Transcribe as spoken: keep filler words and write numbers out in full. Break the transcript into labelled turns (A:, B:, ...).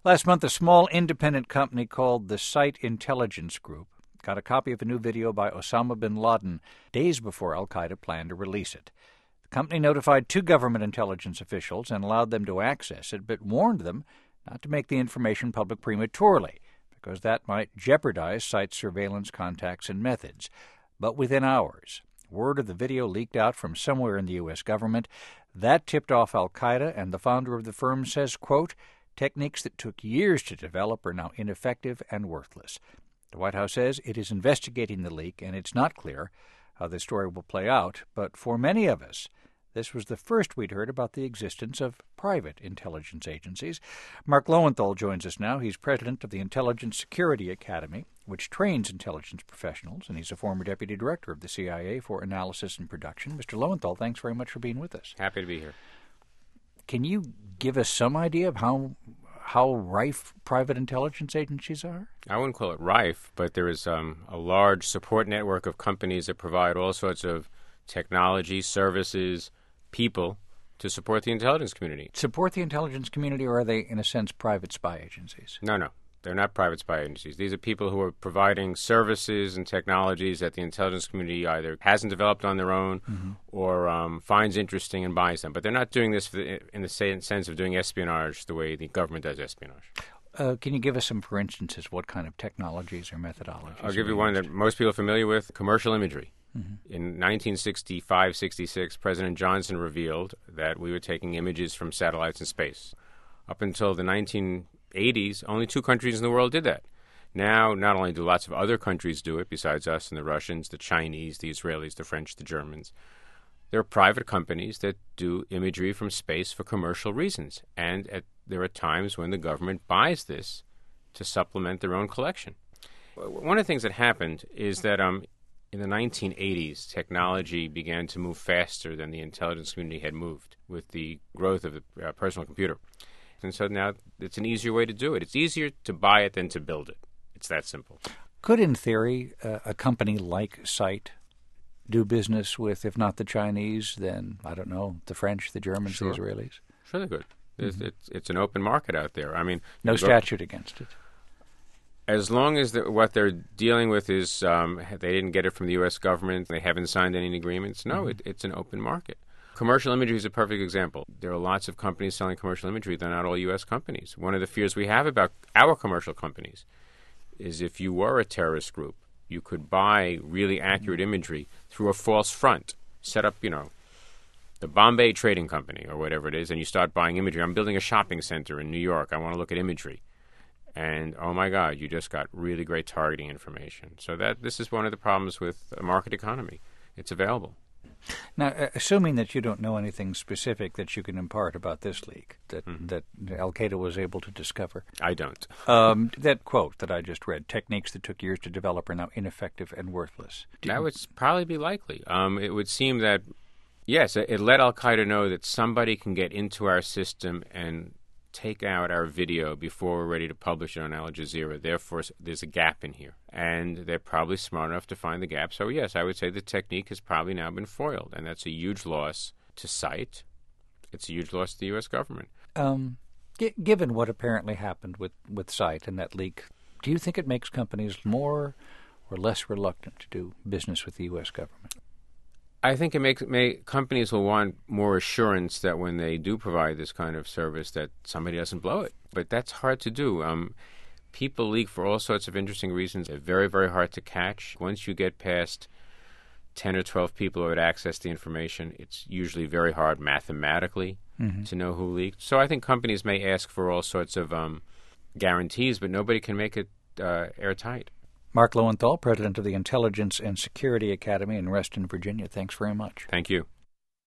A: Last month, a small independent company called the Site Intelligence Group got a copy of a new video by Osama bin Laden days before al-Qaeda planned to release it. The company notified two government intelligence officials and allowed them to access it, but warned them not to make the information public prematurely, because that might jeopardize Site's surveillance contacts and methods. But within hours, word of the video leaked out from somewhere in the U S government. That tipped off al-Qaeda, and the founder of the firm says, quote, techniques that took years to develop are now ineffective and worthless. The White House says it is investigating the leak, and it's not clear how the story will play out. But for many of us, this was the first we'd heard about the existence of private intelligence agencies. Mark Lowenthal joins us now. He's president of the Intelligence Security Academy, which trains intelligence professionals, and he's a former deputy director of the C I A for analysis and production. Mister Lowenthal, thanks very much for being with us.
B: Happy to be here.
A: Can you give us some idea of how how rife private intelligence agencies are?
B: I wouldn't call it rife, but there is um, a large support network of companies that provide all sorts of technology, services, people to support the intelligence community.
A: Support the intelligence community, or are they, in a sense, private spy agencies?
B: No, no. They're not private spy agencies. These are people who are providing services and technologies that the intelligence community either hasn't developed on their own mm-hmm. or um, finds interesting and buys them. But they're not doing this for the, in the sense of doing espionage the way the government does espionage.
A: Uh, can you give us some, for instances, what kind of technologies or methodologies?
B: I'll give you one that most people are familiar with, commercial imagery.
A: Mm-hmm.
B: In nineteen sixty-five sixty-six, President Johnson revealed that we were taking images from satellites in space. Up until the nineteen eighties, only two countries in the world did that. Now, not only do lots of other countries do it, besides us and the Russians, the Chinese, the Israelis, the French, the Germans, there are private companies that do imagery from space for commercial reasons. And at, there are times when the government buys this to supplement their own collection. One of the things that happened is that um, in the nineteen eighties, technology began to move faster than the intelligence community had moved with the growth of the uh, personal computer. And so now it's an easier way to do it. It's easier to buy it than to build it. It's that simple.
A: Could, in theory, uh, a company like Site do business with, if not the Chinese, then, I don't know, the French, the Germans,
B: Sure.
A: the Israelis?
B: Sure they could. It's,
A: Mm-hmm.
B: it's, it's an open market out there. I mean,
A: no statute against it.
B: As long as the, what they're dealing with is um, they didn't get it from the U S government, they haven't signed any agreements, no, mm-hmm. it, it's an open market. Commercial imagery is a perfect example. There are lots of companies selling commercial imagery. They're not all U S companies. One of the fears we have about our commercial companies is if you were a terrorist group, you could buy really accurate imagery through a false front. Set up, you know, the Bombay Trading Company or whatever it is, and you start buying imagery. I'm building a shopping center in New York. I want to look at imagery. And, oh, my God, you just got really great targeting information. So that this is one of the problems with a market economy. It's available.
A: Now, uh, assuming that you don't know anything specific that you can impart about this leak that,
B: mm-hmm.
A: that al-Qaeda was able to discover.
B: I don't.
A: Um, that quote that I just read, techniques that took years to develop are now ineffective and worthless. Do
B: that
A: you...
B: would probably be likely. Um, it would seem that, yes, it, it let al-Qaeda know that somebody can get into our system and take out our video before we're ready to publish it on Al Jazeera. Therefore, there's a gap in here. And they're probably smart enough to find the gap. So, yes, I would say the technique has probably now been foiled. And that's a huge loss to Site. It's a huge loss to the U S government.
A: Um, g- given what apparently happened with, with Site and that leak, do you think it makes companies more or less reluctant to do business with the U S government?
B: I think it makes may, companies will want more assurance that when they do provide this kind of service that somebody doesn't blow it. But that's hard to do. Um, people leak for all sorts of interesting reasons. They're very, very hard to catch. Once you get past ten or twelve people who had access to the information, it's usually very hard mathematically mm-hmm. to know who leaked. So I think companies may ask for all sorts of um, guarantees, but nobody can make it uh, airtight.
A: Mark Lowenthal, president of the Intelligence and Security Academy in Reston, Virginia. Thanks very much.
B: Thank you.